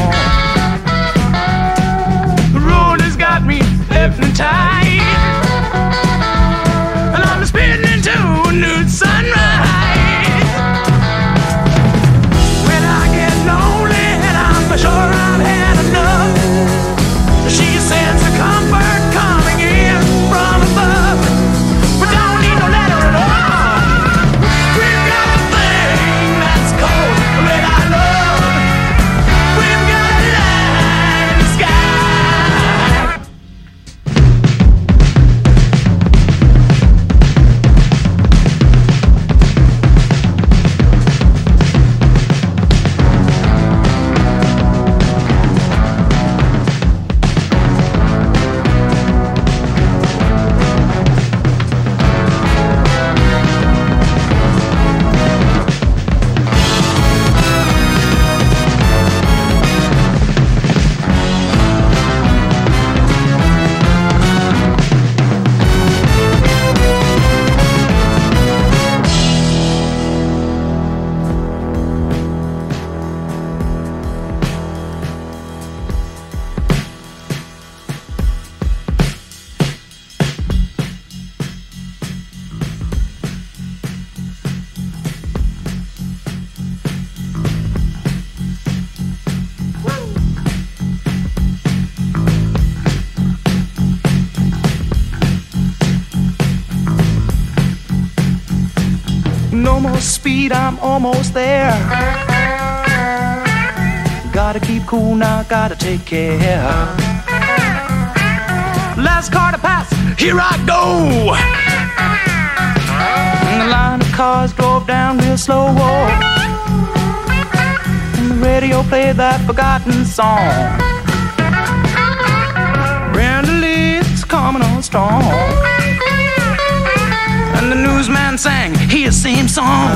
The road has got me hypnotized, and I'm spinning into a new sunrise. When I get lonely and I'm for sure I've had enough, she sends a comfort coming in from above. We don't need no letter at all. We almost speed, I'm almost there. Gotta keep cool now, gotta take care. Last car to pass, here I go. And the line of cars drove down real slow. And the radio played that forgotten song. Brenda Lee's coming on strong. And the newsman sang his same song.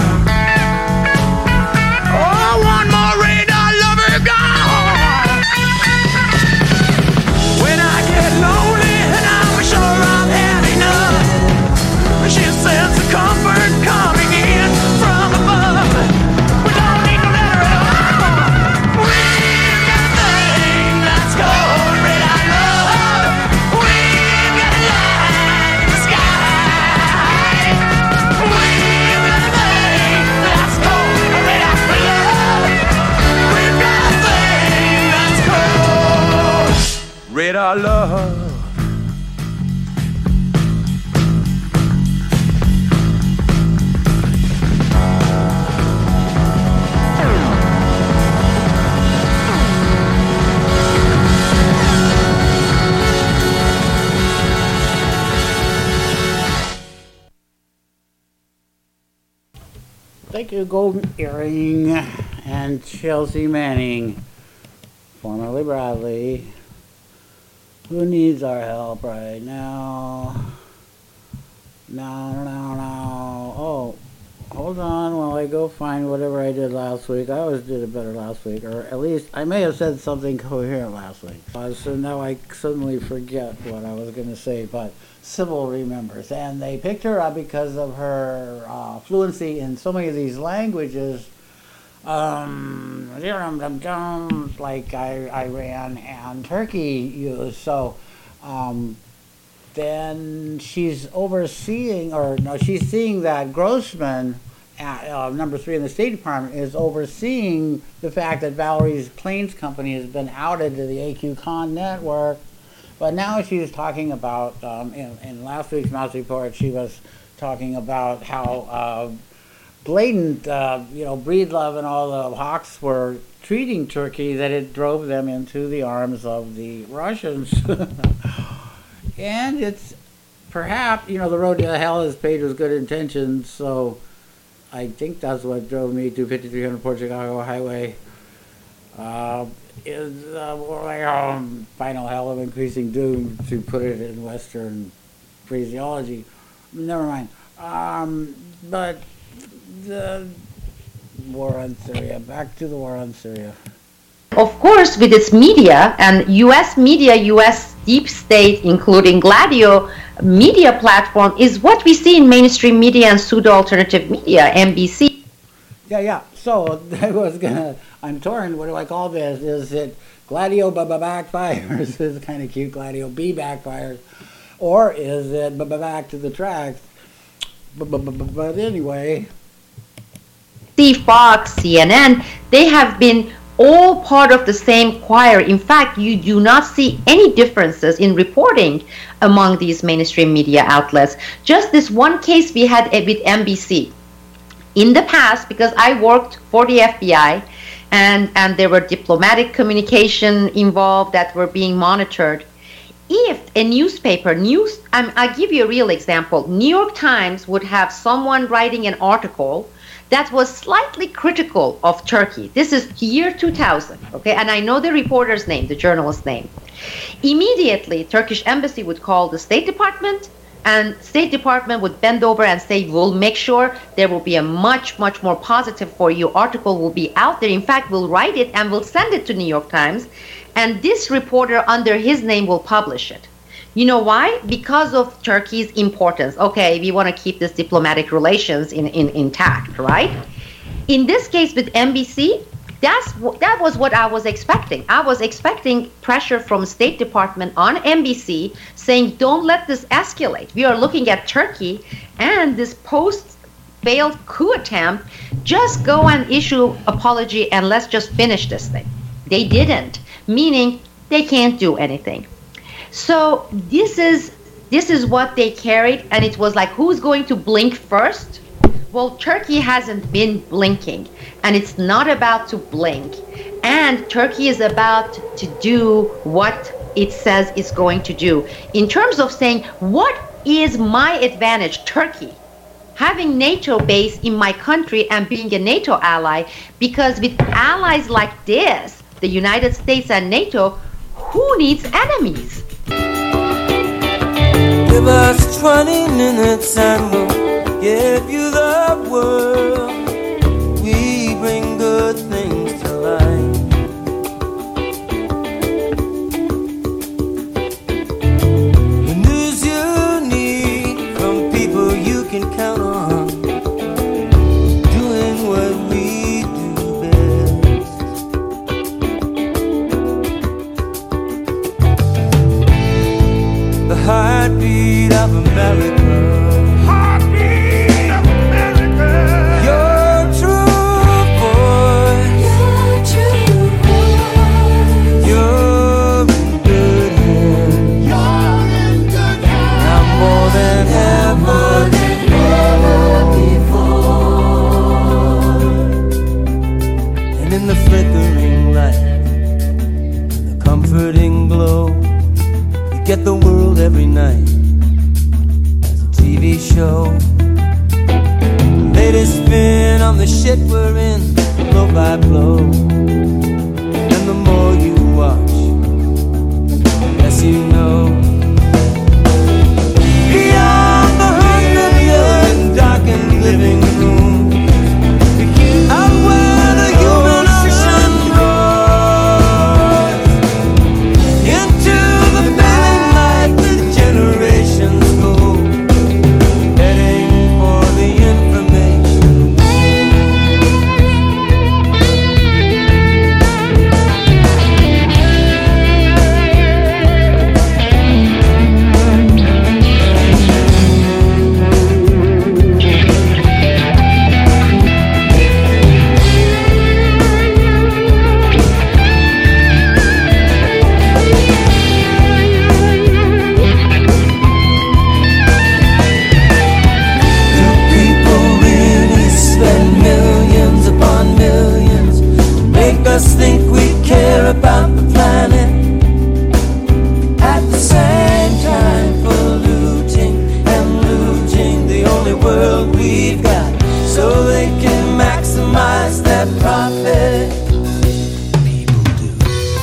Oh, one more radar lover gone. When I get lonely and I'm sure I've had enough, she says the comfort coming in from above. We don't need no letter at all. We've got a thing that's called red eye love. We've got a light in the sky. We've got a thing that's called red eye love. We've got a thing that's called red eye love. Thank you, Golden Earring and Chelsea Manning, formerly Bradley. Who needs our help right now? No. Oh, hold on while I go find whatever I did last week. I always did it better last week, or at least I may have said something coherent last week. So now I suddenly forget what I was going to say, but Sybil remembers. And they picked her up because of her fluency in so many of these languages, like Iran and Turkey use. So then she's overseeing, she's seeing that Grossman, number 3 in the State Department, is overseeing the fact that Valerie's Planes Company has been outed to the AQ Con network. But now she's talking about, in last week's Mouse Report, she was talking about how blatant, Breedlove and all the hawks were treating Turkey, that it drove them into the arms of the Russians. And it's perhaps, the road to hell is paved with good intentions, so I think that's what drove me to 5300 Port Chicago Highway. Is final hell of increasing doom, to put it in Western phraseology. Never mind. But the war on Syria. Back to the war on Syria. Of course, with its media and U.S. media, U.S. deep state, including Gladio media platform, is what we see in mainstream media and pseudo-alternative media, NBC. Yeah. So I'm torn. What do I call this? Is it Gladio backfires? This is kind of cute. Gladio B backfires. Or is it back to the tracks? But anyway. Fox, CNN, they have been all part of the same choir. In fact, you do not see any differences in reporting among these mainstream media outlets. Just this one case we had with NBC. In the past, because I worked for the FBI, and there were diplomatic communication involved that were being monitored, if a newspaper, I'll give you a real example. New York Times would have someone writing an article that was slightly critical of Turkey. This is year 2000, okay? And I know the reporter's name, the journalist's name. Immediately, Turkish embassy would call the State Department, and State Department would bend over and say, we'll make sure there will be a much, much more positive for you article will be out there. In fact, we'll write it and we'll send it to New York Times, and this reporter under his name will publish it. You know why? Because of Turkey's importance. Okay, we want to keep this diplomatic relations intact, right? In this case with NBC, that was what I was expecting. I was expecting pressure from State Department on NBC saying, don't let this escalate. We are looking at Turkey and this post-failed coup attempt. Just go and issue apology and let's just finish this thing. They didn't, meaning they can't do anything. So this is what they carried, and it was like, who's going to blink first? Well, Turkey hasn't been blinking, and it's not about to blink. And Turkey is about to do what it says it's going to do. In terms of saying, what is my advantage, Turkey, having NATO base in my country and being a NATO ally? Because with allies like this, the United States and NATO, who needs enemies? Give us 20 minutes and we'll give you the world. We bring good things to life. The news you need from people you can count on, doing what we do best. The heartbeat of America. Get the world every night as a TV show. Latest spin on the shit we're in, blow by blow. And the more you watch, the less you know. Beyond the 100 darkened living room, out where the human ocean roars into the generations go, heading for the information. Us think we care about the planet, at the same time polluting and looting the only world we've got, so they can maximize their profit. People do.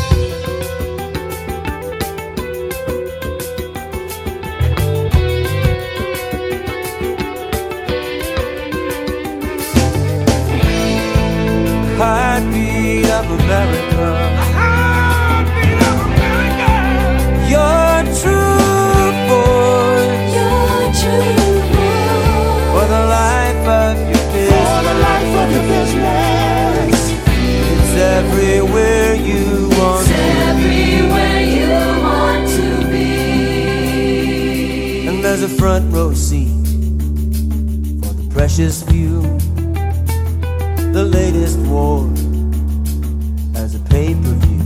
Heartbeat of America. The heartbeat of America. Your true voice. Your true voice. For the life of your business. For the life of your business. It's everywhere you want to be. It's everywhere you want to be. And there's a front row seat for the precious few. The latest war as a pay-per-view.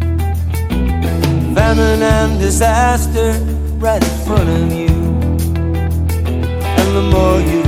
Famine and disaster right in front of you. And the more you